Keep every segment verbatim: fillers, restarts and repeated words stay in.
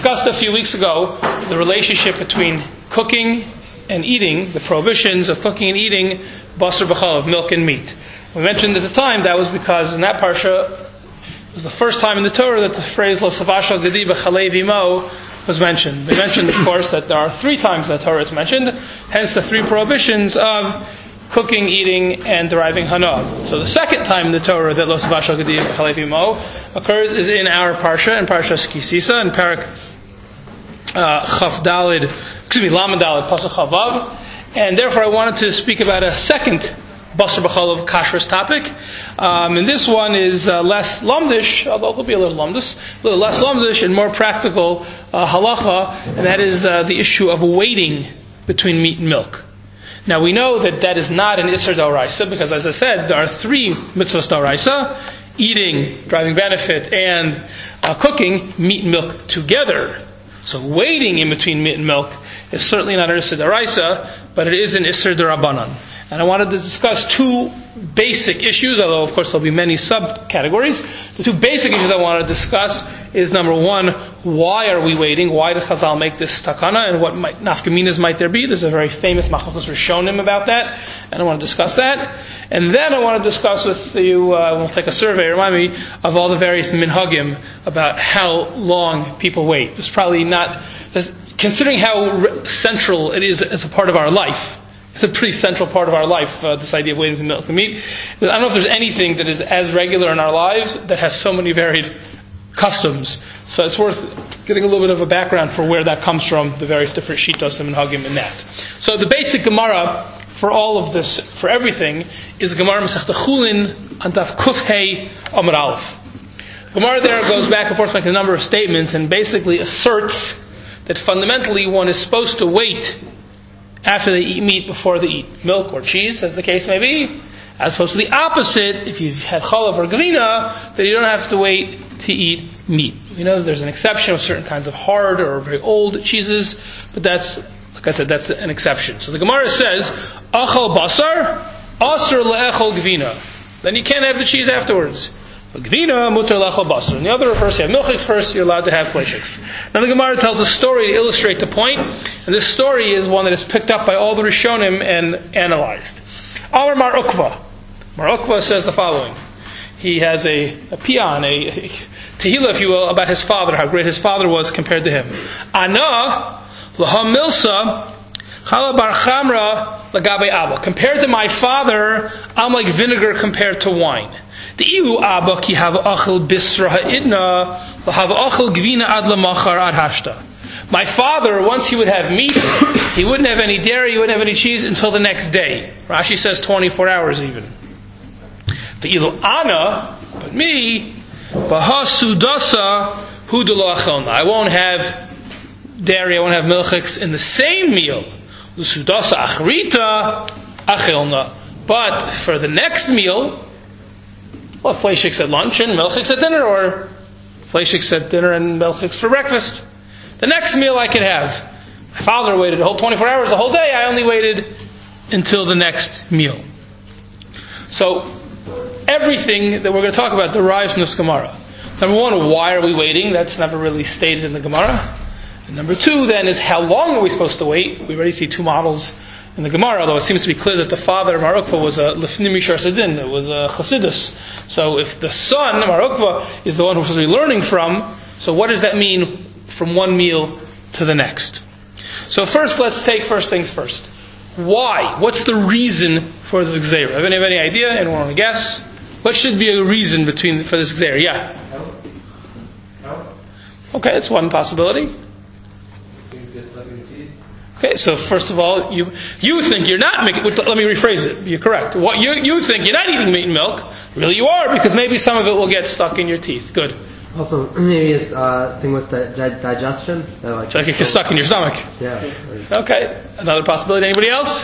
Discussed a few weeks ago the relationship between cooking and eating, the prohibitions of cooking and eating basar b'chalav, of milk and meat. We mentioned at the time that was because in that parsha it was the first time in the Torah that the phrase lo savashal gedi v'chalev imo was mentioned. We mentioned, of course, that there are three times in the Torah it's mentioned, hence the three prohibitions of cooking, eating, and deriving hana. So the second time in the Torah that lo savashal gedi v'chalev imo occurs is in our parsha, in Parshas Ki Sisa, in Parak Uh, Chaf Dalid, excuse me, Lamed Dalid, Pasuk Chavav, and therefore I wanted to speak about a second Basar B'chalav kashrus topic, um, and this one is uh, less lamdish, although there'll be a little lamdus, a little less lamdish and more practical uh, halacha, and that is uh, the issue of waiting between meat and milk. Now we know that that is not an Isser D'Oraisa, because as I said, there are three mitzvahs D'Oraisa: eating, driving benefit, and uh, cooking, meat and milk together. So waiting in between meat and milk is certainly not an Isser D'Oraisa, but it is an Isser D'Rabbanan. And I wanted to discuss two basic issues, although of course there'll be many subcategories. The two basic issues I want to discuss is, number one, why are we waiting? Why did Chazal make this takana, and what might, nafkaminas might there be? There's a very famous Machlokes Rishonim about that, and I want to discuss that. And then I want to discuss with you, uh, we'll take a survey, remind me, of all the various minhagim about how long people wait. It's probably not, considering how central it is as a part of our life. It's a pretty central part of our life, uh, this idea of waiting for milk and meat. I don't know if there's anything that is as regular in our lives that has so many varied customs. So it's worth getting a little bit of a background for where that comes from, the various different shitos and minhagim in that. So the basic Gemara for all of this, for everything, is Gemara Masechta Chulin Antaf Kufhei Amar Aleph. Gemara there goes back and forth, making a number of statements, and basically asserts that fundamentally one is supposed to wait after they eat meat before they eat milk or cheese, as the case may be, as opposed to the opposite, if you've had chalav or gavina, that you don't have to wait to eat meat. We know that there's an exception of certain kinds of hard or very old cheeses, but that's, like I said, that's an exception. So the Gemara says, achal basar, asr le'echol gavina. Then you can't have the cheese afterwards. But gavina, mutar le'echol basar. In the other reverse, you have milchiks first, you're allowed to have fleishiks. Now the Gemara tells a story to illustrate the point, and this story is one that is picked up by all the Rishonim and analyzed. Amar Mar Ukva. Mar Ukva says the following. He has a, a pian, a, a tehillah, if you will, about his father, how great his father was compared to him. Ana l'ha milsa chala bar chamra lagabe abba. Compared to my father, I'm like vinegar compared to wine. The ilu abba ki have achel bisra ha'idna l'hav achel gvina ad lamachar ad hashta. My father, once he would have meat, he wouldn't have any dairy, he wouldn't have any cheese until the next day. Rashi says twenty-four hours even. The ilu ana, but me, baha sudasa hudula achelna. I won't have dairy, I won't have milchiks in the same meal. Sudasa achrita achelna. But for the next meal, well, fleishiks at lunch and milchiks at dinner, or fleishiks at dinner and milchiks for breakfast. The next meal I could have. My father waited the whole twenty-four hours, the whole day. I only waited until the next meal. So, everything that we're going to talk about derives from this Gemara. Number one, why are we waiting? That's never really stated in the Gemara. And number two, then, is how long are we supposed to wait? We already see two models in the Gemara, although it seems to be clear that the father, Mar Ukva, was a Lefnim Mishar Sedin, it was a Chassidus. So if the son, Mar Ukva, is the one who's supposed to be learning from, so what does that mean from one meal to the next? So first, let's take first things first. Why? What's the reason for the Gzeira? Have any, have any idea? Anyone want to guess? What should be a reason between for this Gzeira? Yeah? Health. Health. Okay, that's one possibility. Okay, so first of all, you you think you're not making, let me rephrase it, you're correct. What you you think you're not eating meat and milk, really you are, because maybe some of it will get stuck in your teeth. Good. Also, maybe it's a uh, thing with the di- digestion. That, like, so it gets stuck in your stomach. Yeah. Okay, another possibility. Anybody else?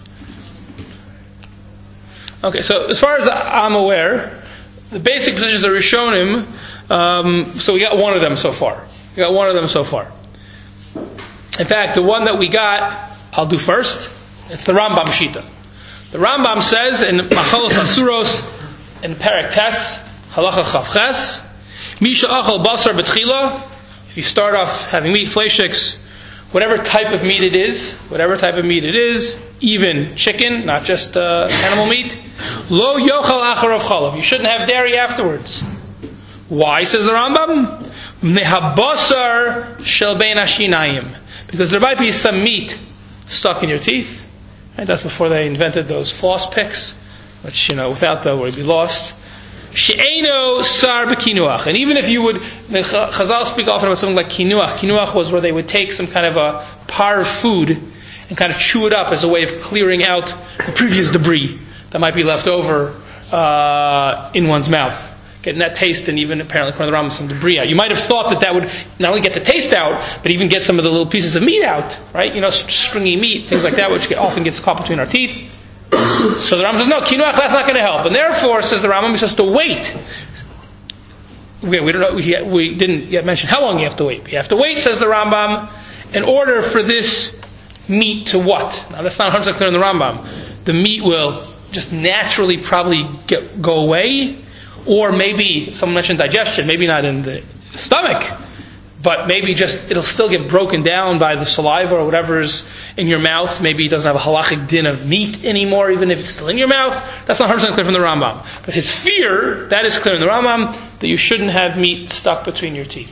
Okay, so as far as I'm aware, the basic positions of Rishonim, um, so we got one of them so far. We got one of them so far. In fact, the one that we got, I'll do first. It's the Rambam Shita. The Rambam says in Machalos Asuros, in Perek Tes, Halacha Chav Ches, Misha achal basar betchila, if you start off having meat, fleishiks, whatever type of meat it is, whatever type of meat it is, even chicken, not just uh, animal meat, lo yochal acharav chalav. You shouldn't have dairy afterwards. Why, says the Rambam? Mehabasar shel bein hashinayim. Because there might be some meat stuck in your teeth. Right? That's before they invented those floss picks, which, you know, without that would be lost. She'eno sar b'kinuach. And even if you would, the Chazal speak often about something like kinuach. Kinuach was where they would take some kind of a par of food and kind of chew it up as a way of clearing out the previous debris that might be left over uh, in one's mouth. Getting that taste and even apparently according to the Rambam some debris out. You might have thought that that would not only get the taste out, but even get some of the little pieces of meat out, right? You know, stringy meat, things like that, which often gets caught between our teeth. So the Rambam says, no, kinuach, that's not going to help. And therefore, says the Rambam, you're supposed to wait. We, we don't know, we, we didn't yet mention how long you have to wait. You have to wait, says the Rambam, in order for this meat to what? Now that's not one hundred percent clear in the Rambam. The meat will just naturally probably get, go away. Or maybe, someone mentioned digestion, maybe not in the stomach, but maybe just, it'll still get broken down by the saliva or whatever's in your mouth. Maybe it doesn't have a halachic din of meat anymore, even if it's still in your mouth. That's not one hundred percent clear from the Rambam. But his fear, that is clear in the Rambam, that you shouldn't have meat stuck between your teeth.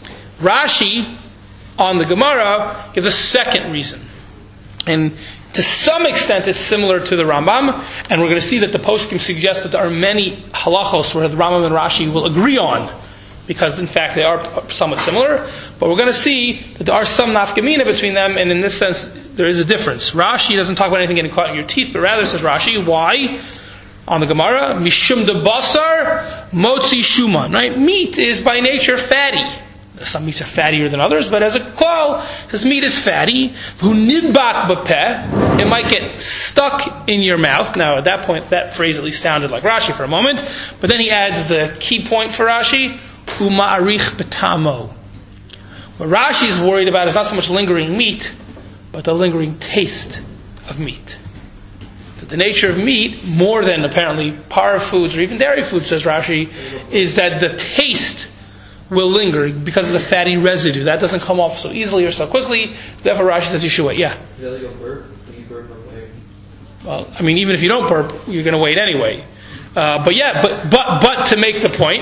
Rashi, on the Gemara, gives a second reason. And to some extent, it's similar to the Rambam, and we're going to see that the poskim suggest that there are many halachos where the Rambam and Rashi will agree on, because in fact they are somewhat similar. But we're going to see that there are some nafkamina between them, and in this sense, there is a difference. Rashi doesn't talk about anything getting caught in your teeth, but rather says Rashi, why? On the Gemara, mishum de basar motzi shuman. Right? Meat is by nature fatty. Some meats are fattier than others, but as a klal, this meat is fatty. V'nidbak b'peh. It might get stuck in your mouth. Now, at that point, that phrase at least sounded like Rashi for a moment. But then he adds the key point for Rashi, u'ma'arich b'tamo. What Rashi is worried about is not so much lingering meat, but the lingering taste of meat. That the nature of meat, more than apparently par foods or even dairy foods, says Rashi, is that the taste will linger because of the fatty residue. That doesn't come off so easily or so quickly. Therefore, Rashi says you should wait. Yeah. Is that like a burp? When you burp on wait? Well, I mean, even if you don't burp, you're going to wait anyway. Uh, but yeah, but but but to make the point,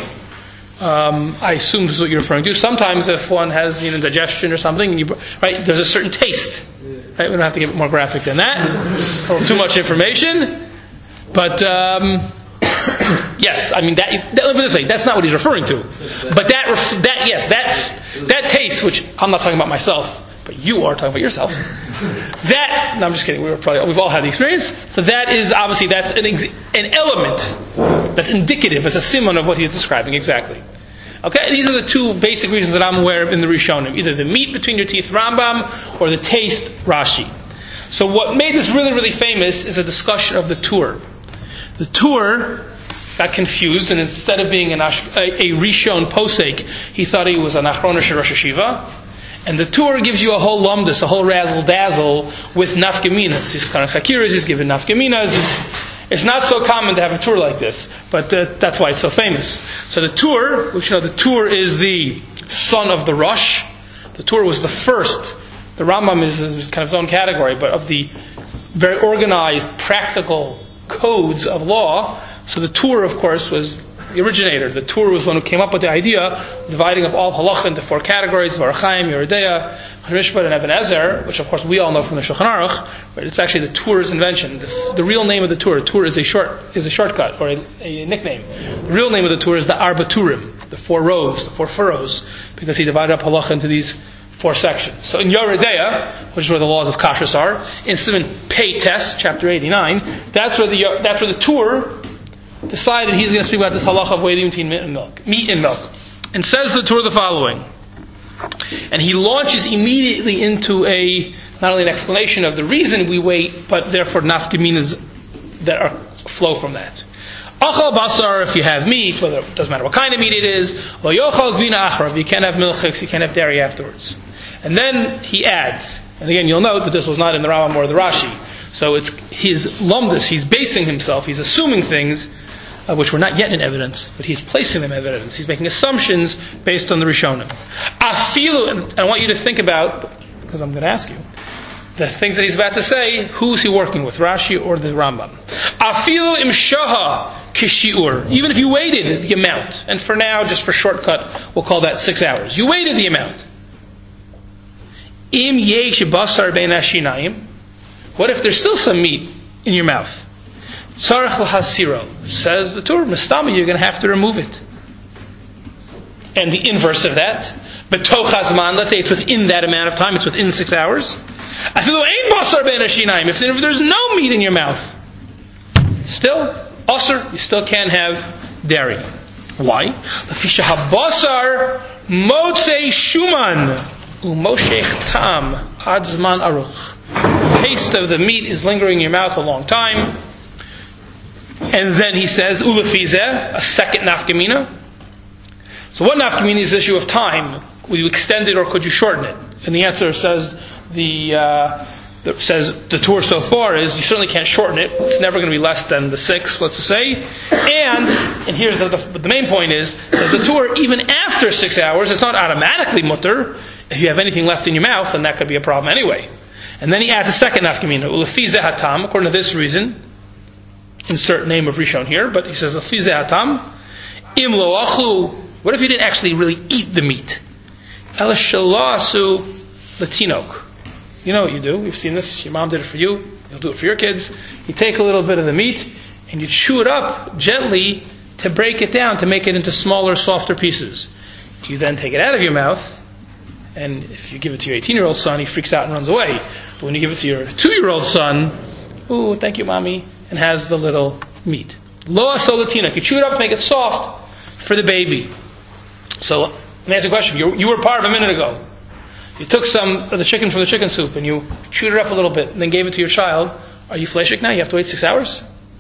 um, I assume this is what you're referring to. Sometimes, if one has you know digestion or something, and you right, there's a certain taste. Right, we don't have to get more graphic than that. Or too much information, but. Um, Yes, I mean that. that let me just say, that's not what he's referring to. But that, that yes, that that taste, which I'm not talking about myself, but you are talking about yourself. That no, I'm just kidding. We were probably we've all had the experience. So that is obviously that's an an element that's indicative, as a simon of what he's describing exactly. Okay, these are the two basic reasons that I'm aware of in the Rishonim: either the meat between your teeth, Rambam, or the taste, Rashi. So what made this really really famous is a discussion of the Tur. The Tur got confused, and instead of being an Ash, a, a Rishon Posek, he thought he was an Achronish Rosh Hashiva. And the Tur gives you a whole lumdus, a whole razzle dazzle with nafkaminas. He's Karan Chakiras, he's given nafkaminas. It's, it's not so common to have a Tur like this, but uh, that's why it's so famous. So the Tur, which you know, the Tur is the son of the Rosh. The Tur was the first. The Rambam is, is kind of his own category, but of the very organized, practical codes of law. So the Tur, of course, was the originator. The Tur was one who came up with the idea of dividing up all halacha into four categories: Orach Chaim, Yeridea, Mishpat, and Even Ezer, which of course we all know from the Shulchan Aruch. But it's actually the Tur's invention. The, the real name of the Tur, Tur is a short is a shortcut or a, a nickname. The real name of the Tur is the Arba Turim, the four rows, the four furrows, because he divided up halacha into these four sections. So in Yeridea, which is where the laws of kashrus are, in Simon Pei Tes, chapter eighty-nine, that's where the that's where the Tur decided he's going to speak about this halacha of waiting between meat and milk, meat and milk, and says the Tur the following. And he launches immediately into a not only an explanation of the reason we wait, but therefore nafkaminas that are flow from that. Achal basar, if you have meat, whether it doesn't matter what kind of meat it is, lo yochal gvina achrav, you can't have milchiks, you can't have dairy afterwards. And then he adds, and again you'll note that this was not in the Rambam or the Rashi, so it's his lumdus, he's basing himself, he's assuming things uh, which were not yet in evidence, but he's placing them in evidence. He's making assumptions based on the Rishonim. Afilu, and I want you to think about, because I'm going to ask you, the things that he's about to say, who's he working with, Rashi or the Rambam? Afilu im shaha kishiur. Even if you waited the amount, and for now, just for shortcut, we'll call that six hours. You waited the amount. Im yesh basar bein hashinayim. What if there's still some meat in your mouth? Tzarech l'hasiro. Says the Torah, mistama, you're going to have to remove it. And the inverse of that, betoch hazman, let's say it's within that amount of time, it's within six hours. Afilu ein basar bein hashinayim. If there's no meat in your mouth, still, asur, you still can't have dairy. Why? Lefisha habasar motzei shuman umoshech tam ad zman aruch. The taste of the meat is lingering in your mouth a long time. And then he says, ulefizeh, a second nafkamina. So what nafkamina is the issue of time? Will you extend it or could you shorten it? And the answer says the, uh, the says the tour so far is you certainly can't shorten it. It's never going to be less than the six, let's say. And and here's the, the, the main point is that the tour, even after six hours, it's not automatically mutter. If you have anything left in your mouth, then that could be a problem anyway. And then he adds a second nafkamina, ulefizeh hatam, according to this reason. Insert name of Rishon here, but he says ulefizeh hatam. Im lo achlu. What if you didn't actually really eat the meat? El shelo asu letinok. You know what you do. You've seen this. Your mom did it for you. You'll do it for your kids. You take a little bit of the meat and you chew it up gently to break it down, to make it into smaller, softer pieces. You then take it out of your mouth, and if you give it to your eighteen-year-old son, he freaks out and runs away. But when you give it to your two-year-old son, ooh, thank you, mommy, and has the little meat. Lo asolatina. You chew it up to make it soft for the baby. So, let me ask you a question. You, you were part of a minute ago. You took some of the chicken from the chicken soup and you chewed it up a little bit and then gave it to your child. Are you fleshik now? You have to wait six hours?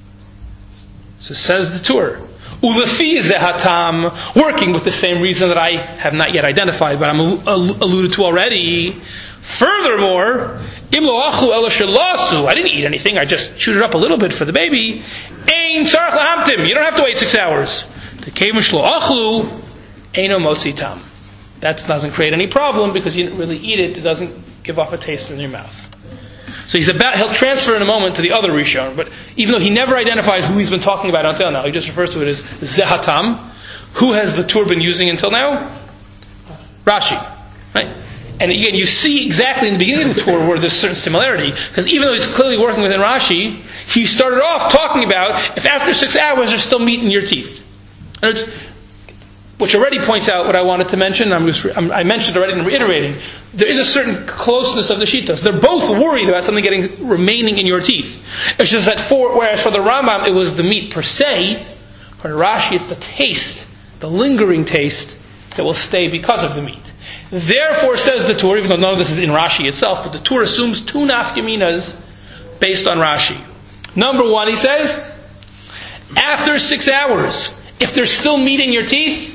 So says the Torah. Ulefizeh hatam, working with the same reason that I have not yet identified, but I'm alluded to already. Furthermore, im lo achlu ela shelo asu, I didn't eat anything, I just chewed it up a little bit for the baby. Ein tzarech lahamtim, you don't have to wait six hours. Tekevim shelo achlu, eino motzi tam. That doesn't create any problem because you didn't really eat it, it doesn't give off a taste in your mouth. So he's about, he'll transfer in a moment to the other Rishon, but even though he never identifies who he's been talking about until now, he just refers to it as Zehatam. Who has the Torah been using until now? Rashi. Right? And again, you see exactly in the beginning of the Torah where there's certain similarity, because even though he's clearly working within Rashi, he started off talking about if after six hours there's still meat in your teeth. And it's, which already points out what I wanted to mention. I'm just, I'm, I mentioned already and I'm reiterating. There is a certain closeness of the Shittas. They're both worried about something getting remaining in your teeth. It's just that for, whereas for the Rambam it was the meat per se, for Rashi it's the taste, the lingering taste that will stay because of the meat. Therefore, says the Torah, even though none of this is in Rashi itself, but the Torah assumes two nafkaminas based on Rashi. Number one, he says, after six hours, if there's still meat in your teeth,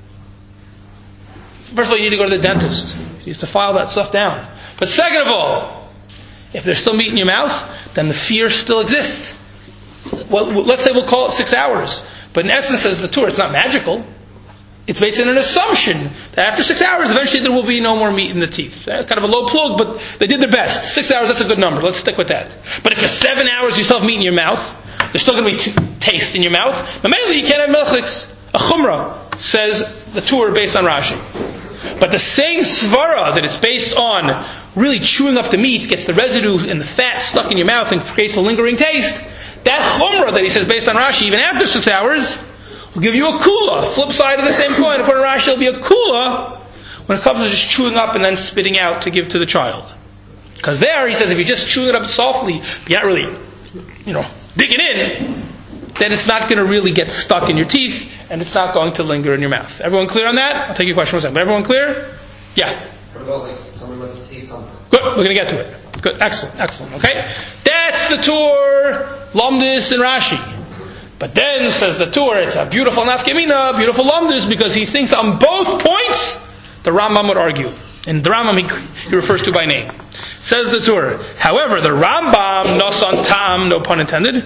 first of all, you need to go to the dentist. You used to file that stuff down. But second of all, if there's still meat in your mouth, then the fear still exists. Well, let's say we'll call it six hours. But in essence, says the Torah, it's not magical. It's based on an assumption that after six hours, eventually there will be no more meat in the teeth. Kind of a low plug, but they did their best. Six hours, that's a good number. Let's stick with that. But if for seven hours you still have meat in your mouth, there's still going to be t- taste in your mouth. But mainly you can't have melchiks. A chumrah, says the Torah based on Rashi. But the same svara that it's based on really chewing up the meat, gets the residue and the fat stuck in your mouth and creates a lingering taste, that chumrah that he says based on Rashi, even after six hours, will give you a kula. Flip side of the same coin, according to Rashi, it'll be a kula when it comes to just chewing up and then spitting out to give to the child. Because there, he says, if you just chew it up softly, but you're not really, you know, digging in, then it's not going to really get stuck in your teeth, and it's not going to linger in your mouth. Everyone clear on that? I'll take your question one second. But everyone clear? Yeah. What about like someone doesn't taste something? Good. We're going to get to it. Good. Excellent. Excellent. Okay? That's the Tur, Lomdus, and Rashi. But then, says the Tur, it's a beautiful nafkamina, beautiful Lomdus, because he thinks on both points, the Rambam would argue. And the Rambam he, he refers to by name. Says the Tur, however, the Rambam, nosan tam, no pun intended,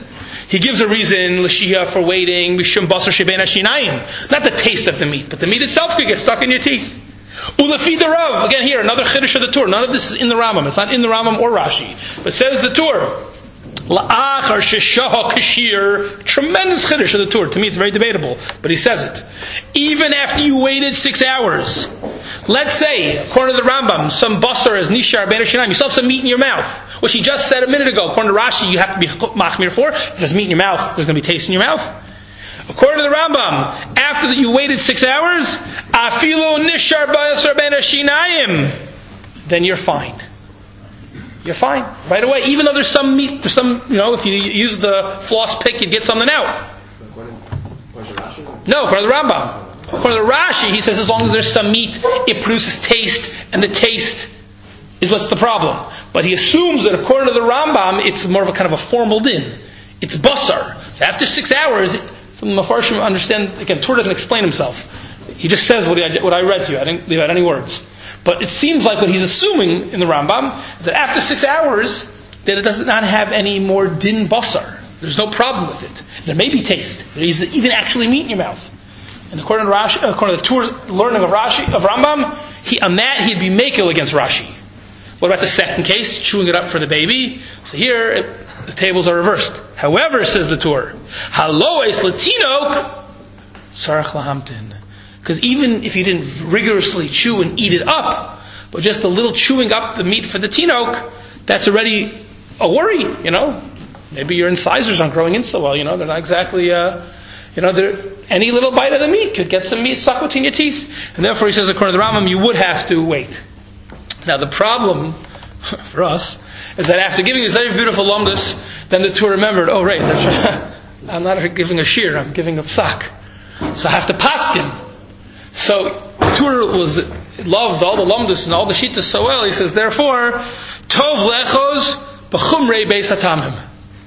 He gives a reason, l'shia, for waiting, mishum basar shebein hashinayim. Not the taste of the meat, but the meat itself could get stuck in your teeth. Ulefi the Rav, again here, another chiddush of the Tur. None of this is in the Rambam. It's not in the Rambam or Rashi. But says the Tur, La'achar sheshaha kashir, tremendous chiddush of the Tur. To me it's very debatable, but he says it. Even after you waited six hours, let's say, according to the Rambam, some basar is nishar ben hashinayim, you still have some meat in your mouth, which he just said a minute ago. According to Rashi, you have to be machmir for. If there's meat in your mouth, there's going to be taste in your mouth. According to the Rambam, after you waited six hours, afilo nishar ba'asar ben hashinayim, then you're fine. You're fine right away. Even though there's some meat, there's some, you know, if you use the floss pick, you get something out. No, according to the Rambam. According to the Rashi, he says as long as there's some meat, it produces taste, and the taste is what's the problem. But he assumes that according to the Rambam, it's more of a kind of a formal din. It's basar. So after six hours, some Mefarshim understand, again, Tur doesn't explain himself. He just says what, he, what I read to you. I didn't leave out any words. But it seems like what he's assuming in the Rambam is that after six hours, that it does not have any more din basar. There's no problem with it. There may be taste. There is even actually meat in your mouth. And according to Rashi, according to the Tur learning of Rashi, of Rambam, he, on that he'd be makel against Rashi. What about the second case, chewing it up for the baby? So here, it, the tables are reversed. However, says the Tur, Halo es letinok sarach lahamtin. Because even if you didn't rigorously chew and eat it up, but just a little chewing up the meat for the tinok, that's already a worry, you know. Maybe your incisors aren't growing in so well, you know. They're not exactly, uh, you know, any little bite of the meat could get some meat stuck between your teeth. And therefore, he says, according to the Rambam, you would have to wait. Now, the problem for us is that after giving this very beautiful lumdus, then the Tur remembered, oh, right, that's right. I'm not giving a shear, I'm giving a psak. So I have to paskin. So Tur was loves all the lumdus and all the shittas so well. He says, therefore, tov lechos b'chumrei beis hatamim.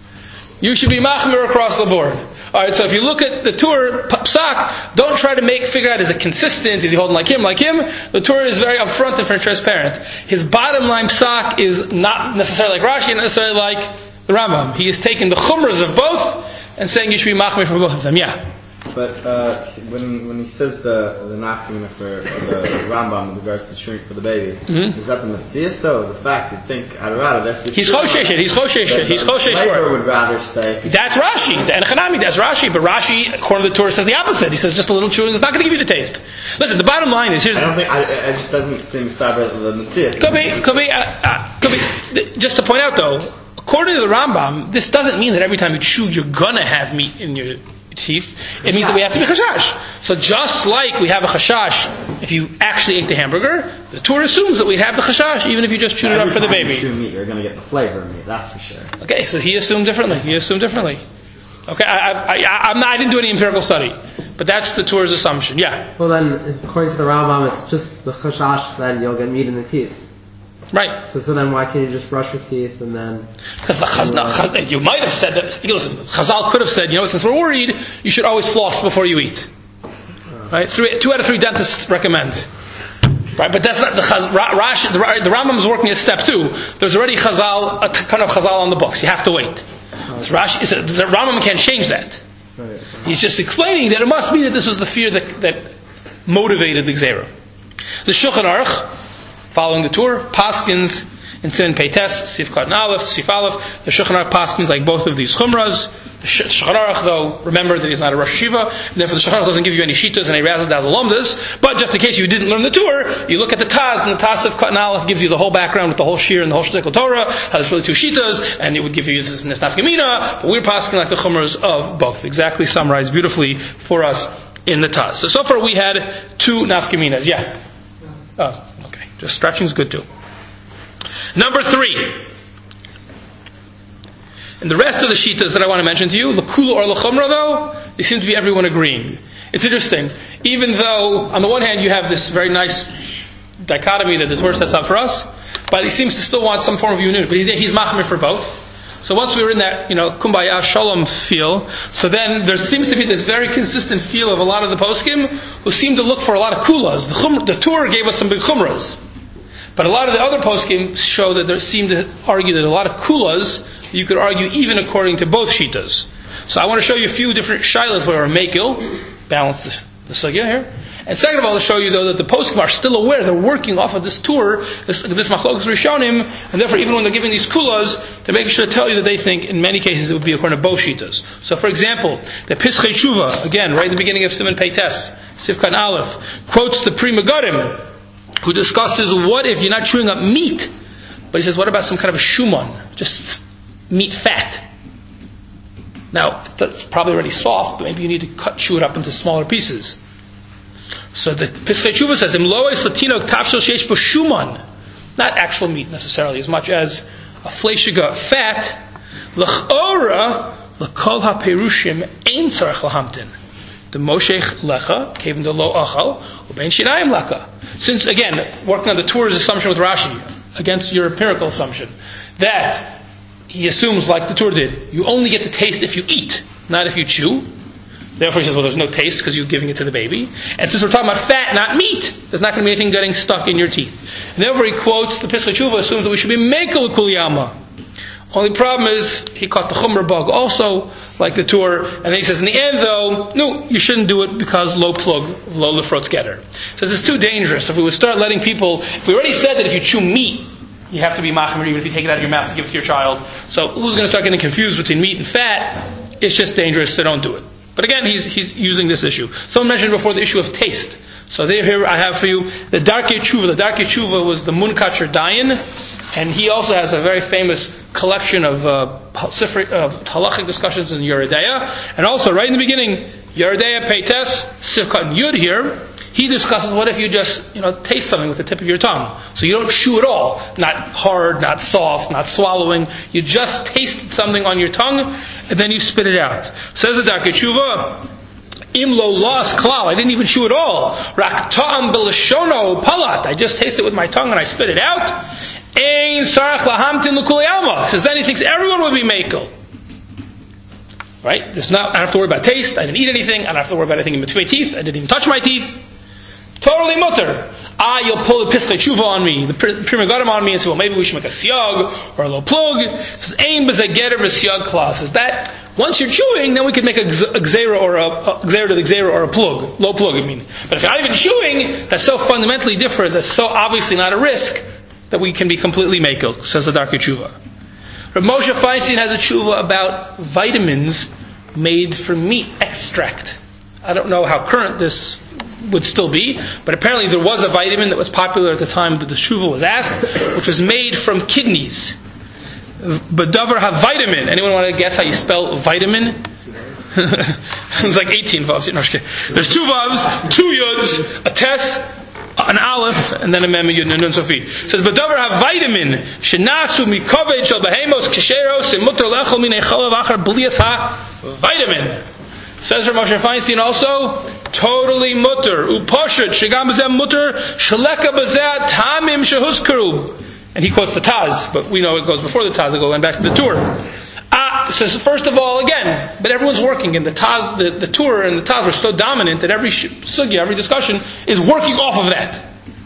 You should be machmir across the board. All right. So if you look at the Tur psak, don't try to make figure out is it consistent? Is he holding like him? Like him? The Tur is very upfront and very transparent. His bottom line psak is not necessarily like Rashi, not necessarily like the Rambam. He is taking the chumras of both and saying you should be machmir for both of them. Yeah. But uh, when when he says the the nafkamina for, for the Rambam with regards to chewing for the baby, mm-hmm. is that the metzias though? The fact you think I'd rather that he's choshesh it. He's choshesh it. He's choshesh for it. Would rather stay. That's Rashi. The Enochanami. That's Rashi. But Rashi, according to the Torah, says the opposite. He says just a little chewing is not going to give you the taste. Listen, the bottom line is here's. I don't think I, it just doesn't seem to stop at the metzias. Could be. Could be. Uh, uh, could be. Just to point out though, according to the Rambam, this doesn't mean that every time you chew, you're gonna have meat in your teeth. It means that we have to be chashash. So just like we have a chashash if you actually ate the hamburger, the Torah assumes that we have the chashash even if you just chewed it up for the baby. Every time you chew meat, you're going to get the flavor of meat, that's for sure. Okay, so he assumed differently. He assumed differently. Okay, I, I, I, I'm not, I didn't do any empirical study, but that's the Torah's assumption. Yeah. Well then, according to the Rambam, it's just the chashash that you'll get meat in the teeth. Right. So, so then why can't you just brush your teeth and then... Because the Chazal, you might have said that, listen, Chazal could have said, you know, since we're worried, you should always floss before you eat. Oh. Right? Three, two out of three dentists recommend. Right? But that's not, the Chaz, Rash, the, the Rambam is working at step two. There's already Chazal, a kind of Chazal on the books. You have to wait. Oh. So Rash, the Rambam can't change that. Right. He's just explaining that it must be that this was the fear that, that motivated the Gzera. The Shulchan Aruch, following the Tur, Paskins in Sin Peites, Sif Katan Aleph, Sif Aleph. The Shulchan Aruch Paskins like both of these chumras. The Shulchan Aruch, though, remember that he's not a Rosh Yeshiva, and therefore the Shulchan Aruch doesn't give you any shitas and any razzle dazzle lumdas. But just in case you didn't learn the Tur, you look at the Taz, and the Taz of Katan Aleph gives you the whole background with the whole shir and the whole shtickle Torah. How there's really two shitas, and it would give you this in this nafkamina. But we're paskin like the chumras of both, exactly summarized beautifully for us in the Taz. So so far we had two nafkaminas. Yeah. Oh. Just stretching is good too. Number three. And the rest of the shitas that I want to mention to you, l'kula or l'chumra though, they seem to be everyone agreeing. It's interesting. Even though, on the one hand, you have this very nice dichotomy that the Torah sets up for us, but he seems to still want some form of unity. But he's, he's machmir for both. So once we were in that, you know, kumbaya shalom feel, so then there seems to be this very consistent feel of a lot of the poskim who seem to look for a lot of kulas. The, chum, the Torah gave us some big chumras. But a lot of the other poskim show that there seem to argue that a lot of kulas, you could argue even according to both shitas. So I want to show you a few different shilas where a mekil, balance the, the sugya here. And second of all, to show you though that the poskim are still aware, they're working off of this tour, this, this machlokas rishonim, and therefore even when they're giving these kulas, they're making sure to tell you that they think in many cases it would be according to both shitas. So for example, the Pischei Tshuva, again, right in the beginning of Siman Peites, Sifkan Aleph, quotes the Pri Megadim, who discusses what if you're not chewing up meat, but he says, what about some kind of a shuman, just meat fat? Now, it's probably already soft, but maybe you need to cut, chew it up into smaller pieces. So the Pischei Tshuva says, "Im lois latino tafshel sheish bo shuman," not actual meat necessarily, as much as a fleishiga fat. L'chora l'kol haperushim ein tzarich lahamtin. The moshech lecha kevin de lo achal ubein shinayim lecha. Since again, working on the Torah's assumption with Rashi against your empirical assumption that he assumes, like the Torah did, you only get the taste if you eat, not if you chew. Therefore he says, well, there's no taste because you're giving it to the baby. And since we're talking about fat, not meat, there's not going to be anything getting stuck in your teeth. And therefore he quotes, the Pischei Tshuva assumes that we should be mekel kuliyama. Only problem is, he caught the chumrah bug also, like the Torah, and then he says, in the end though, no, you shouldn't do it because lo plug, lo lefrotz getter. He says it's too dangerous. If we would start letting people, if we already said that if you chew meat, you have to be machmir even if you take it out of your mouth to give it to your child. So who's going to start getting confused between meat and fat? It's just dangerous, so don't do it. But again, he's he's using this issue. Someone mentioned before the issue of taste. So there, here I have for you the Darkei Tshuva. The Darkei Tshuva was the Munkatcher Dayan, and he also has a very famous collection of uh, of halachic discussions in Yoreh De'ah, and also right in the beginning, Yoreh De'ah Peites Sivkat Yud here. He discusses what if you just, you know, taste something with the tip of your tongue. So you don't chew at all. Not hard, not soft, not swallowing. You just tasted something on your tongue, and then you spit it out. Says the Darkei Tshuva, Im lo las klal, I didn't even chew at all. Rak ta'am b'lashono palat, I just tasted it with my tongue and I spit it out. Ein sarach lahamtin l'kuli alma. Says then he thinks everyone would be mekel. Right? There's not, I don't have to worry about taste. I didn't eat anything. I don't have to worry about anything in between my teeth. I didn't even touch my teeth. Totally mutter. Ah, you'll pull the Pischei Tshuva on me, the Pri Megadim on me, and say, well, maybe we should make a siyag or a lo plug. It says, ein b'zageter v'siyag klas. Says that once you're chewing, then we could make a gzera or a, a gzera to the gzera or a plug, low plug. I mean, but if you're not even chewing, that's so fundamentally different. That's so obviously not a risk that we can be completely mekel. Says the Darkei Tshuva. Rav Moshe Feinstein has a tshuva about vitamins made from meat extract. I don't know how current this would still be, but apparently there was a vitamin that was popular at the time that the tshuva was asked, which was made from kidneys. B'davar ha-vitamin. Anyone want to guess how you spell vitamin? It's like eighteen vavs. No, there's two vavs, two yuds, a tes, an aleph, and then a mem yud and nun sofi. It says b'davar ha-vitamin shenasu mikoved shel behemos ksheros imuter lechol minei chalav achar blias ha-vitamin. Says Rav Moshe Feinstein also, totally mutter. Upashet, shegam b'zeh mutter, shaleka b'zeh tamim shehuskaru. And he quotes the Taz, but we know it goes before the Taz, it goes back to the Tur. Ah, says first of all, again, but everyone's working, and the Taz, the, the Tur and the Taz are so dominant that every sugya, every discussion is working off of that.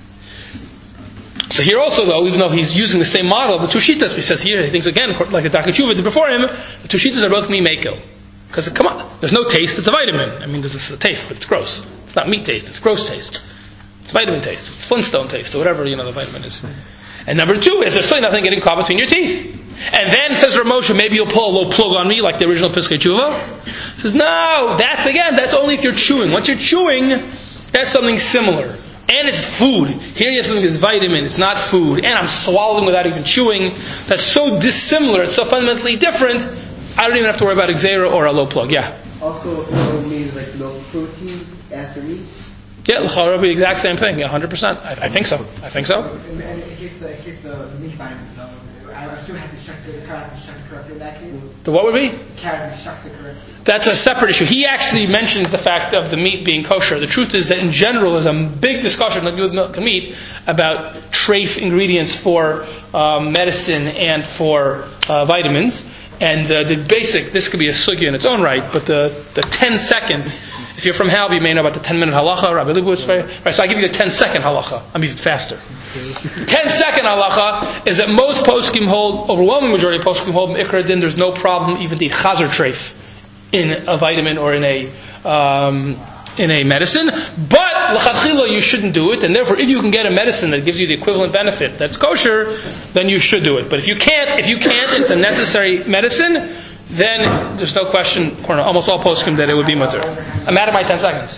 So here also though, even though he's using the same model of the two Shitas, he says here, he thinks again, like the Darkei Tshuva did before him, the two Shitas are both me mekel. Because, come on, there's no taste, it's a vitamin. I mean, there's a taste, but it's gross. It's not meat taste, it's gross taste. It's vitamin taste, it's Flintstone taste, or whatever, you know, the vitamin is. And number two is there's still nothing getting caught between your teeth. And then, says Rav Moshe, maybe you'll pull a low plug on me, like the original Pischei Tshuva. Says, no, that's again, that's only if you're chewing. Once you're chewing, that's something similar. And it's food. Here you have something that's vitamin, it's not food. And I'm swallowing without even chewing. That's so dissimilar, it's so fundamentally different, I don't even have to worry about a gzera or a low plug. Yeah. Also, it means like low proteins after meat. Yeah, l'chara be the exact same thing. Yeah, hundred percent. I think so. I think so. And, and in case the in case the, the meat vitamin, I assume have to check the carrot have to check correctly in that case. The what would be? Carrot have to correctly. That's a separate issue. He actually mentions the fact of the meat being kosher. The truth is that in general, there's a big discussion like with milk and meat about treif ingredients for um, medicine and for uh, vitamins. And uh, the basic, this could be a sugya in its own right, but the, the ten second, if you're from Halb, you may know about the ten minute halacha, Rabbi Leibowitz, right? So I give you the ten second halacha. I'm even faster. ten second halacha is that most poskim hold, overwhelming majority of poskim hold, Ikra din, there's no problem even to eat chazer treif in a vitamin or in a um, in a medicine. But l'chadchila you shouldn't do it, and therefore, if you can get a medicine that gives you the equivalent benefit that's kosher, then you should do it. But if you can't, if you can't, it's a necessary medicine, then there's no question, according to almost all poskim, that it would be mutter. I'm out of my ten seconds.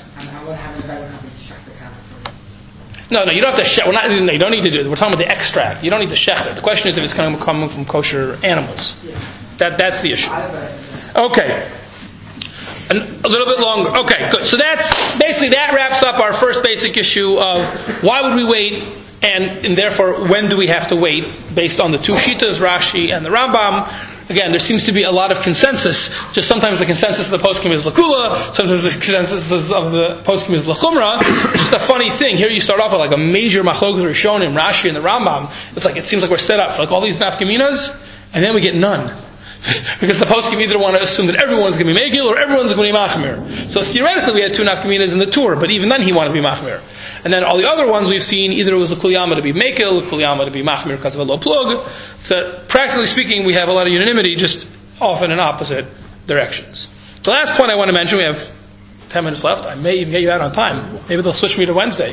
No, no, you don't have to shech. We're not. No, you don't need to do it. We're talking about the extract. You don't need to shech it. The question is if it's coming from kosher animals. That that's the issue. Okay. And a little bit longer. Okay, good. So that's basically that wraps up our first basic issue of why would we wait, and, and therefore when do we have to wait, based on the two Shitas, Rashi and the Rambam. Again, there seems to be a lot of consensus. Just sometimes the consensus of the poskim is lakula, sometimes the consensus of the poskim is lachumra. It's just a funny thing. Here you start off with like a major machlokes Rishonim, Rashi and the Rambam. It's like it seems like we're set up for like all these nafkaminas, and then we get none. Because the poskim either want to assume that everyone's going to be megil or everyone's going to be machmir. So theoretically we had two nafkaminas in the tour, but even then he wanted to be machmir. And then all the other ones we've seen, either it was the kuliyama to be megil, the kuliyama to be machmir because of a low plug. So practically speaking, we have a lot of unanimity, just often in opposite directions. The last point I want to mention, we have ten minutes left. I may even get you out on time. Maybe they'll switch me to Wednesday.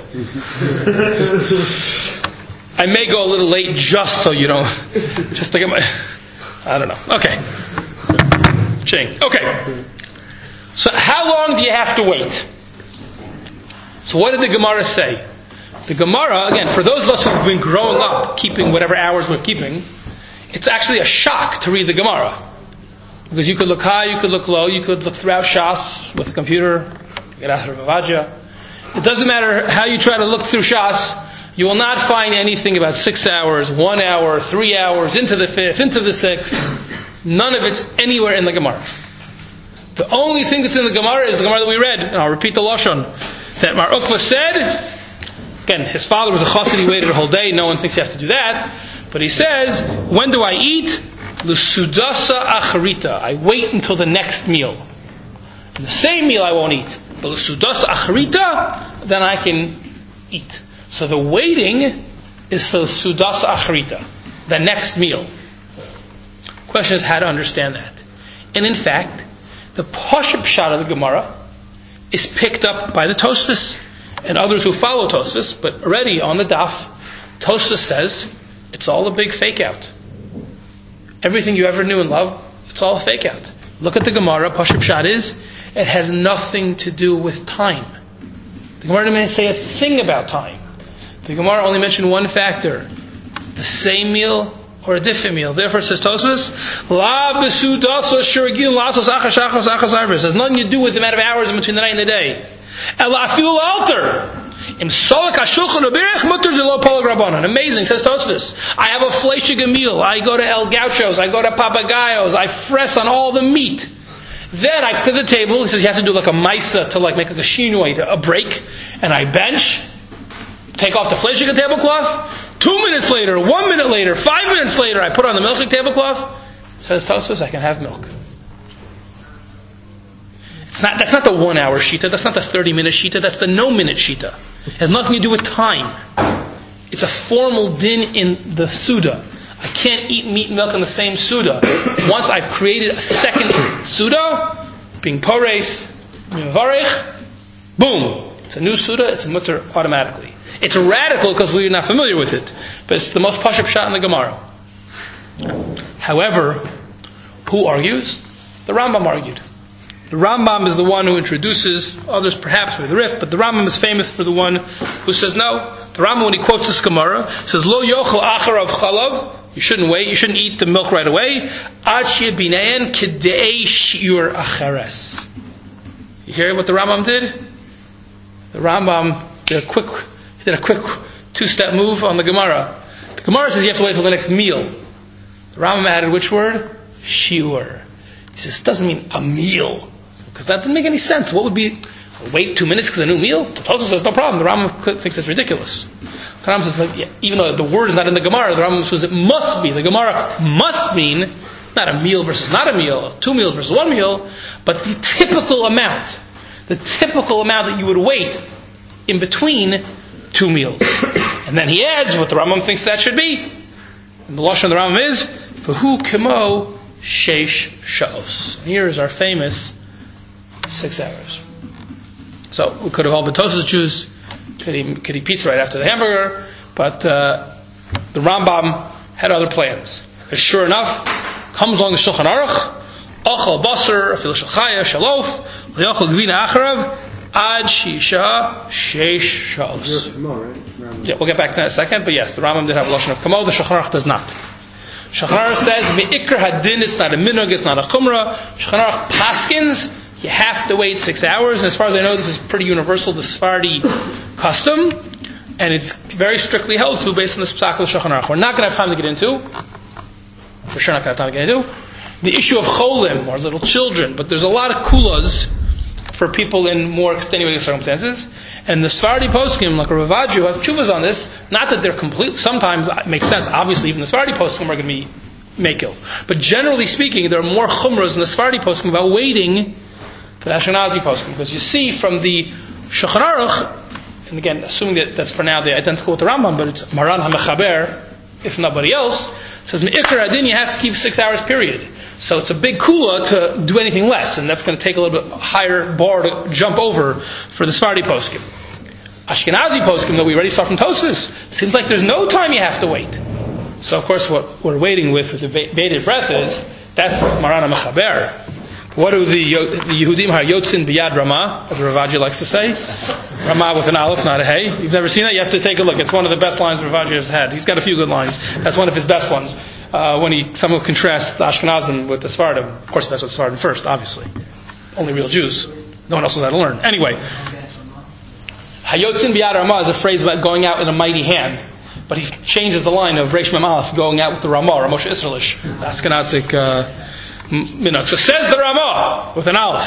I may go a little late just so you don't, just to get my... I don't know. Okay. Ching. Okay. So how long do you have to wait? So what did the Gemara say? The Gemara, again, for those of us who've been growing up keeping whatever hours we're keeping, it's actually a shock to read the Gemara. Because you could look high, you could look low, you could look throughout Shas with a computer, get out of Ravajja. It doesn't matter how you try to look through Shas, you will not find anything about six hours, one hour, three hours, into the fifth, into the sixth. None of it's anywhere in the Gemara. The only thing that's in the Gemara is the Gemara that we read, and I'll repeat the Lashon, that Mar Ukva said, again, his father was a chassid, he waited a whole day, no one thinks you have to do that, but he says, when do I eat? L'sudasa acharita, I wait until the next meal. And the same meal I won't eat, but l'sudasa acharita, then I can eat. So the waiting is the sudas acharita, the next meal. Question is how to understand that. And in fact, the Pashup shot of the Gemara is picked up by the Tosfos and others who follow Tosfos, but already on the daf, Tosfos says it's all a big fake out. Everything you ever knew and loved, it's all a fake out. Look at the Gemara, Pashup shot is, it has nothing to do with time. The Gemara didn't say a thing about time. The Gemara only mentioned one factor, the same meal or a different meal. Therefore, says Tosfos, La besudasos shiragil lasos achas achas achas arvis. It has nothing to do with the amount of hours in between the night and the day. Ela afilu alter. Im solak hashulchan u'berech mutter de lo polag rabbanon. Amazing, says Tosfos. I have a fleischiger meal. I go to El Gauchos. I go to Papagayos. I fress on all the meat. Then I put the table. He says you have to do like a maisa to like make like a shinoi, a break. And I bench. Take off the fleischiger tablecloth. Two minutes later, one minute later, five minutes later, I put on the milchik tablecloth. Says Tosfos, I can have milk. It's not. That's not the one-hour shita. That's not the thirty-minute shita. That's the no-minute shita. It has nothing to do with time. It's a formal din in the Suda. I can't eat meat and milk in the same Suda. Once I've created a second Suda, being Pores, Mivarech, boom. It's a new Suda, it's a mutter automatically. It's radical because we're not familiar with it, but it's the most pashup shot in the Gemara. However, who argues? The Rambam argued. The Rambam is the one who introduces, others perhaps with the Rif, but the Rambam is famous for the one who says no. The Rambam, when he quotes this Gemara, says, Lo yochel acharav chalav, you shouldn't wait, you shouldn't eat the milk right away, ad she'binayan kidei shiur acheres. You hear what the Rambam did? The Rambam did a quick, he did a quick two-step move on the Gemara. The Gemara says you have to wait till the next meal. The Rambam added which word? Shiur. He says, it doesn't mean a meal. Because that doesn't make any sense. What would be, wait two minutes because a new meal? The Tosfos says, no problem. The Rambam thinks it's ridiculous. The Rambam says, like, yeah, even though the word is not in the Gemara, the Rambam says it must be. The Gemara must mean, not a meal versus not a meal, two meals versus one meal, but the typical amount. The typical amount that you would wait in between two meals. And then he adds what the Rambam thinks that should be. And the Lashon of the Rambam is, V'hu kemo sheish sha'os. And here is our famous Six hours. So we could have all been Tosfos Jews, could eat, could eat pizza right after the hamburger, but uh, the Rambam had other plans. And sure enough, comes along the Shulchan Aruch, Ochel Basar, Afil Shalchaya, Shalof, Le'ochel Gvina Acharav, Ad Shisha Sheish Shalos. Yeah, we'll get back to that in a second, but yes, the Rambam did have a Lashon of Kamo, the Shulchan Aruch does not. Shulchan Aruch says, Me'ikr Hadin, it's not a minhag, it's not a chumrah. Shulchan Aruch paskins, you have to wait six hours, and as far as I know, this is pretty universal, the Sephardi custom, and it's very strictly held to based on the Pesach of the Shulchan Aruch. We're not going to have time to get into, for sure not going to have time to get into, the issue of cholim, or little children, but there's a lot of kulas for people in more extenuating circumstances, and the Sephardi poskim, like Rav Avadju, have tshuvas on this, not that they're complete, sometimes it makes sense, obviously even the Sephardi poskim are going to be mekil, but generally speaking, there are more chumras in the Sephardi poskim about waiting for the Ashkenazi poskim, because you see from the Shulchan Aruch, and again, assuming that that's for now the identical with the Rambam, but it's Maran HaMechaber, if nobody else, says Me'ikr Adin, you have to keep six hours period. So it's a big kula to do anything less, and that's going to take a little bit higher bar to jump over for the Sephardi poskim. Ashkenazi poskim, that we already saw from Tosfos, seems like there's no time you have to wait. So of course what we're waiting with with the bated breath is, that's Maran HaMechaber. What do the, the Yehudim HaYotzin Biyad Ramah, as Rav Avadju likes to say? Ramah with an aleph, not a hey. You've never seen that? You have to take a look. It's one of the best lines Rav Avadju has had. He's got a few good lines. That's one of his best ones. Uh, when he somehow contrasts the Ashkenazim with the Sephardim. Of course, that's what Sephardim first, obviously. Only real Jews. No one else knows how to learn. Anyway, Hayotzin Biyad Ramah is a phrase about going out in a mighty hand. But he changes the line of Reish Mem Aleph, going out with the Ramah, or Moshe Israelish, the Ashkenazic uh, minhag. So says the Ramah with an Aleph.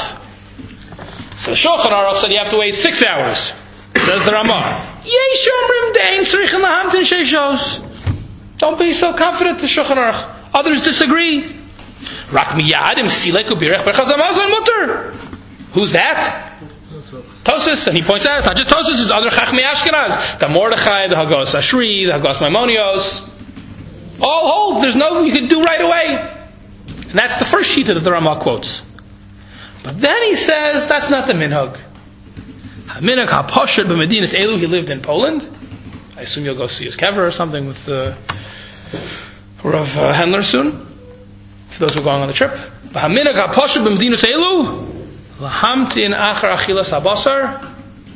So the Shulchan Aruch said you have to wait six hours. Says the Ramah. Yesh omrim dein tzrichen lahamtin sheishos. Don't be so confident, the Shulchan Aruch. Others disagree. Rak miyad im silek ubirech berchaz hamazon mutter. Who's that? Tosfos, and he points out it's not just Tosfos, it's other Chachmei Ashkenaz. The Mordechai, the Hagos Ashri, the Hagos Maimonios. All hold, there's no, you can do right away. And that's the first sheet that the Ramah quotes. But then he says, that's not the minhag. Minhag ha-poshet b'medinas elu, he lived in Poland. I assume you'll go see his kever or something with uh, Rav uh, Handler soon, for those who are going on the trip. Minhag ha-poshet b'medinas elu, lahamtin achar achilas habasar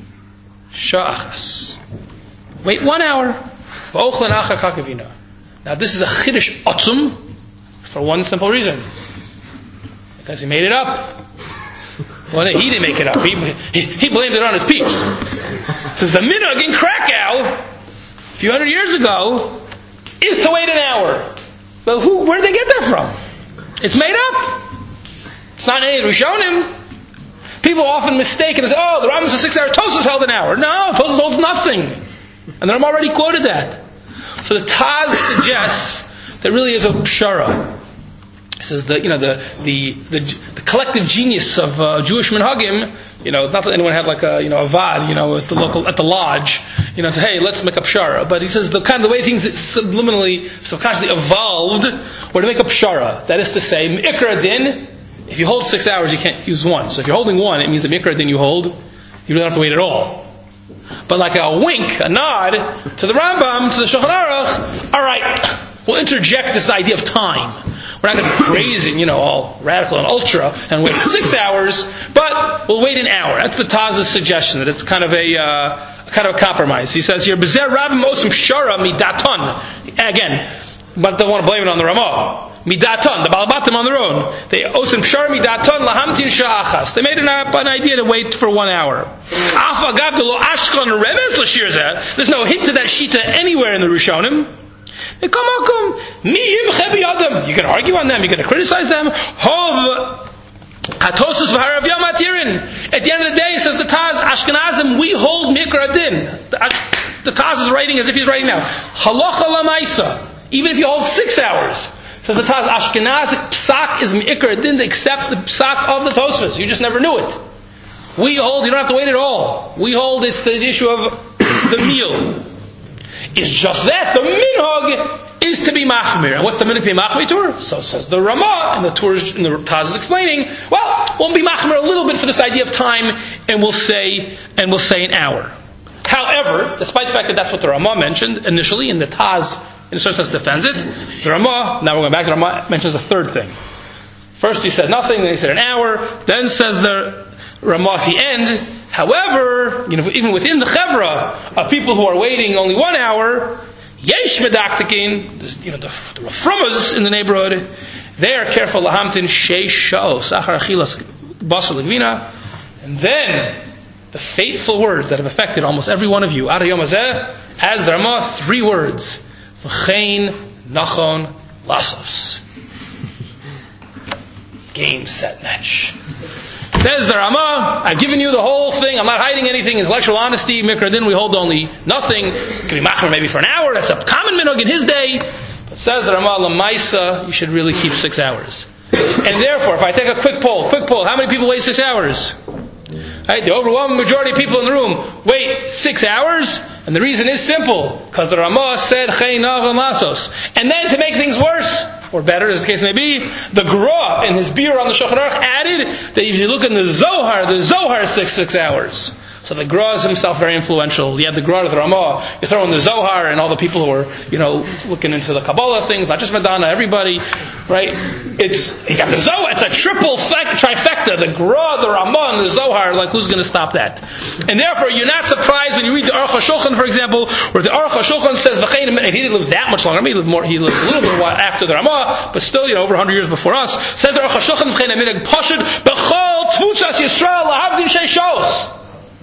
sha'achas. Wait one hour. V'ochlan achar kakavina. Now this is a chiddush atzum for one simple reason. Because he made it up. Well, he didn't make it up. He, he, he blamed it on his peeps. Says the minhag in Krakow, a few hundred years ago, is to wait an hour. But who? Where did they get that from? It's made up. It's not any Rishonim. People often mistake and say, oh, the Rambam says six hours, Tosfos held an hour. No, Tosfos holds nothing. And the Rambam already quoted that. So the Taz suggests there really is a pshara. It says that, you know, the, the, the, the collective genius of uh, Jewish minhagim, you know, not that anyone had like a, you know, a vad, you know, at the local, at the lodge, you know, say, hey, let's make a pshara. But he says the kind of the way things subliminally, subconsciously evolved were to make a pshara. That is to say, Me'ikr Adin, if you hold six hours, you can't use one. So if you're holding one, it means the Me'ikr Adin you hold, you don't have to wait at all. But like a wink, a nod to the Rambam, to the Shulchan Aruch, alright, we'll interject this idea of time. We're not going to be crazy, you know, all radical and ultra, and wait six hours, but we'll wait an hour. That's the Taz's suggestion, that it's kind of a, uh, kind of a compromise. He says here, B'zer Rabim Osim Shara Midaton. Again, but don't want to blame it on the Ramah. Midaton, the Balabatim on their own. They Osim Shara Midaton Lahamtin Sha'achas. They made an, an idea to wait for one hour. Alpha Gavgalo Ashkon Rebez L'Shirza. There's no hint to that Shita anywhere in the Rishonim. You can argue on them, you can criticize them. At the end of the day, says the Taz, Ashkenazim, we hold Mikra Adin. The Taz is writing as if he's writing now. Halacha lamaisa. Even if you hold six hours. Says the Taz, Ashkenazic psak is Mikra Adin, except the psak of the Tosfos. You just never knew it. We hold, you don't have to wait at all. We hold it's the issue of the meal. is just that. The minhag is to be machmir. And what's the minhag to be machmir to? So says the Ramah, and the Tur and the Taz is explaining, well, we'll be machmir a little bit for this idea of time, and we'll say, and we'll say an hour. However, despite the fact that that's what the Ramah mentioned initially, and the Taz, in a certain sense, defends it, the Ramah, now we're going back, the Ramah mentions a third thing. First he said nothing, then he said an hour, then says the Ramah at the end, however, you know, even within the Chevra of people who are waiting only one hour, Yesh medaktikin, you know, the, the Rafrumas in the neighborhood, they are careful lahamtin sheish sha'os, achar achilas basar legvina, and then the fateful words that have affected almost every one of you, Ad Hayom Hazeh, as the Ramah, three words, V'chein nachon lasos. Game, set, match. Says the Ramah, I've given you the whole thing, I'm not hiding anything, intellectual honesty, Mikra Din, we hold only nothing, it can be machmer maybe for an hour, that's a common minhag in his day, but says the Ramah, Lamaisa, you should really keep six hours. And therefore, if I take a quick poll, quick poll, how many people wait six hours? Right, the overwhelming majority of people in the room wait six hours, and the reason is simple, because the Ramah said, Chein nachon lasos. And then to make things worse, or better as the case may be, the Gra in his beer on the Shulchan Aruch added that if you look in the Zohar, the Zohar is six, six hours. So the Gra is himself very influential. You have the Gra of the Ramah, you throw in the Zohar and all the people who are, you know, looking into the Kabbalah things, not just Madonna, everybody, right? It's, you got the Zohar, it's a triple trifecta, the Gra, the Ramah, and the Zohar, like who's going to stop that? And therefore, you're not surprised when you read the Aruch HaShulchan, for example, where the Aruch HaShulchan says, V'chein, and he didn't live that much longer, I mean, he lived more, he lived a little bit after the Ramah, but still, you know, over one hundred years before us, said the Aruch HaShulchan, V'chein, minhag pashut, b'chol tfutzas Yisrael, lahavdin sheishos.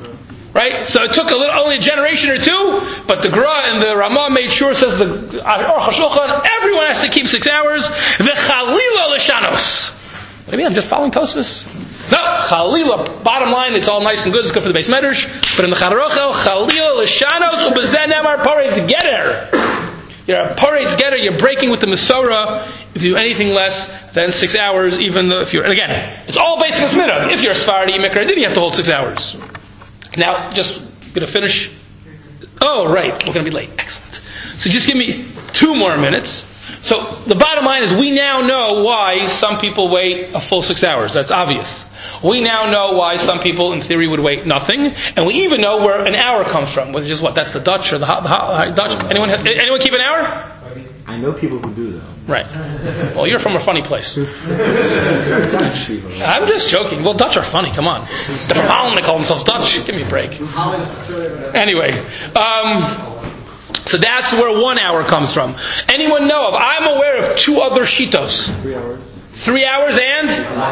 Right? So it took a little, only a generation or two, but the Gra and the Ramah made sure, says the Aruch HaShulchan, everyone has to keep six hours. V'chalila l'shanos. What do you mean? I'm just following Tosfos? No, Chalila, bottom line, it's all nice and good, it's good for the Beis Medrash, but in the Charochel, Chalila l'shanos, u'bezen emar paretz geter. You're a paretz geter, you're breaking with the Masorah if you do anything less than six hours, even though if you're, and again, it's all based on this minhag. If you're a Sephardi, Mikra Din, you have to hold six hours. Now, just going to finish. Oh, right, we're going to be late. Excellent. So just give me two more minutes. So the bottom line is we now know why some people wait a full six hours. That's obvious. We now know why some people, in theory, would wait nothing, and we even know where an hour comes from. Which is what? That's the Dutch or the, the, the Dutch. Anyone? Anyone keep an hour? I know people who do, though. Right. Well, you're from a funny place. I'm just joking. Well, Dutch are funny. Come on. They're from Holland. They call themselves Dutch. Give me a break. Anyway, um, so that's where one hour comes from. Anyone know of? I'm aware of two other shitos. Three hours. Three hours and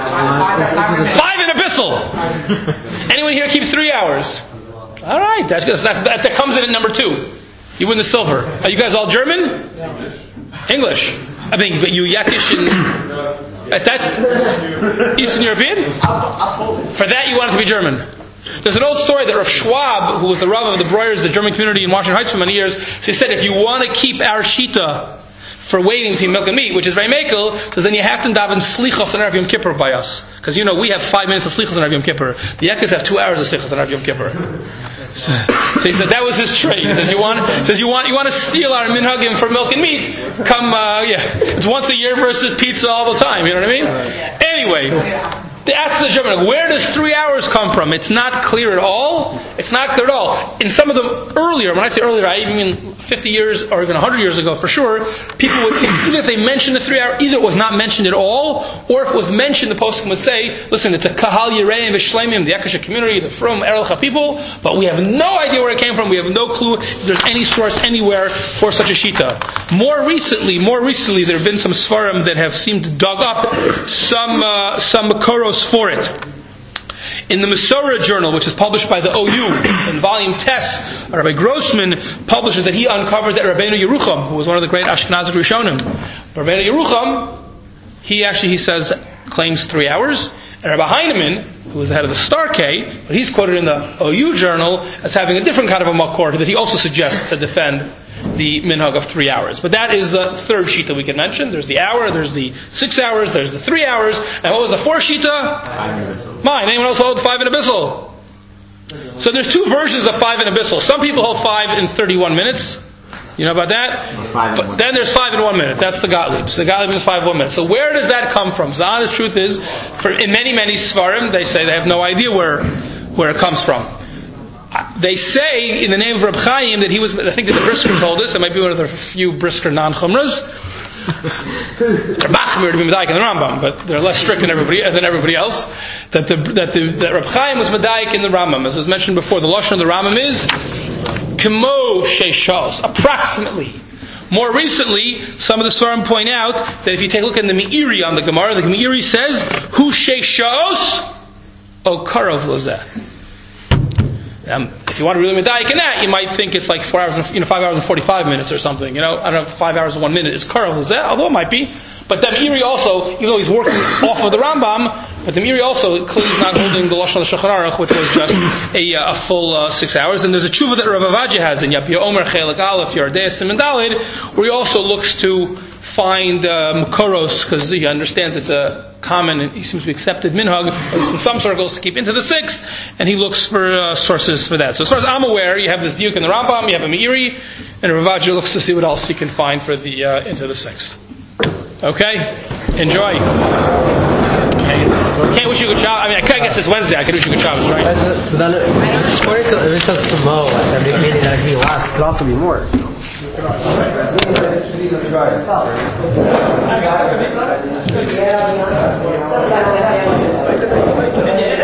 five in Abyssal. Anyone here keep three hours? All right. That's good. That's, that, that comes in at number two. You win the silver. Are you guys all German? English. I mean, but you Yakish and that's Eastern European? For that you want it to be German. There's an old story that Rav Schwab, who was the Rav of the Breuers, the German community in Washington Heights for many years, so he said if you want to keep our Shita for waiting between milk and meat, which is very mekel, so then you have to daven slichos and Erev Yom Kippur by us. Because you know, we have five minutes of slichos and Erev Yom Kippur. The Yekkes have two hours of slichos and Erev Yom Kippur. So, so he said that was his trade. He says you want, says you want, you want to steal our minhagim for milk and meat. Come, uh, yeah, it's once a year versus pizza all the time. You know what I mean? Anyway. That's the German. Where does three hours come from? It's not clear at all. It's not clear at all. In some of them earlier, when I say earlier, I even mean fifty years or even one hundred years ago for sure, people would, even if they mentioned the three hour, either it was not mentioned at all, or if it was mentioned, the poskim would say, listen, it's a Kahal Yireim V'Shleimim, the Akasha community, the From Erelcha people, but we have no idea where it came from. We have no clue if there's any source anywhere for such a Shita. More recently, more recently, there have been some Svarim that have seemed to dug up some, uh, some Makoros for it. In the Masorah Journal, which is published by the O U, in volume Tes, Rabbi Grossman publishes that he uncovered that Rabbeinu Yerucham, who was one of the great Ashkenazic Rishonim, Rabbeinu Yerucham, he actually, he says, claims three hours, and Rabbi Heinemann, who was the head of the Star K, but he's quoted in the O U Journal as having a different kind of a makor that he also suggests to defend the minhag of three hours. But that is the third shita we can mention. There's the hour, there's the six hours, there's the three hours, and what was the fourth shita? Mine. Anyone else hold five in Abyssal? So there's two versions of five in Abyssal. Some people hold five in thirty-one minutes. You know about that? Five But then there's five in one minute. That's the Gottlieb. So the Gottlieb is five in one minute. So where does that come from? So the honest truth is, for in many, many Svarim, they say they have no idea where where it comes from. They say, in the name of Reb Chaim, that he was, I think that the Brisker told us, it might be one of the few Brisker non-Chumras. They're machmir to be medayik in the Rambam, but they're less strict than everybody than everybody else. That the that the that Reb Chaim was medayik in the Rambam, as was mentioned before. The lashon of the Rambam is kemo sheishos, approximately. More recently, some of the Svarim point out that if you take a look at the Meiri on the Gemara, the Meiri says hu sheishos o karov lozeh. Um, if you want to really medayik in that, you might think it's like four hours, and, you know, five hours and forty-five minutes or something. You know, I don't know, five hours and one minute is karov lozeh, although it might be. But the Meiri also, even though he's working off of the Rambam, but the Meiri also clearly is not holding the lashon of the Shulchan Aruch, which was just a, a full uh, six hours. And there's a tshuva that Rav Avadya has in Yapia Omer Chelik Aleph Yardei Siman Daled, where he also looks to find uh, Mukoros, because he understands it's a common and he seems to be accepted minhag, at least in some circles, to keep into the sixth, and he looks for uh, sources for that. So as far as I'm aware, you have this diuk in the Rambam, you have a Meiri, and Rav Avadya looks to see what else he can find for the uh, into the sixth. Okay? Enjoy. Can't wish you a good job. I mean, I guess it's Wednesday. I can wish you a good job, right? So then, according to, if it says Kamo, like, meaning that it could be less, it could also be more. Yeah.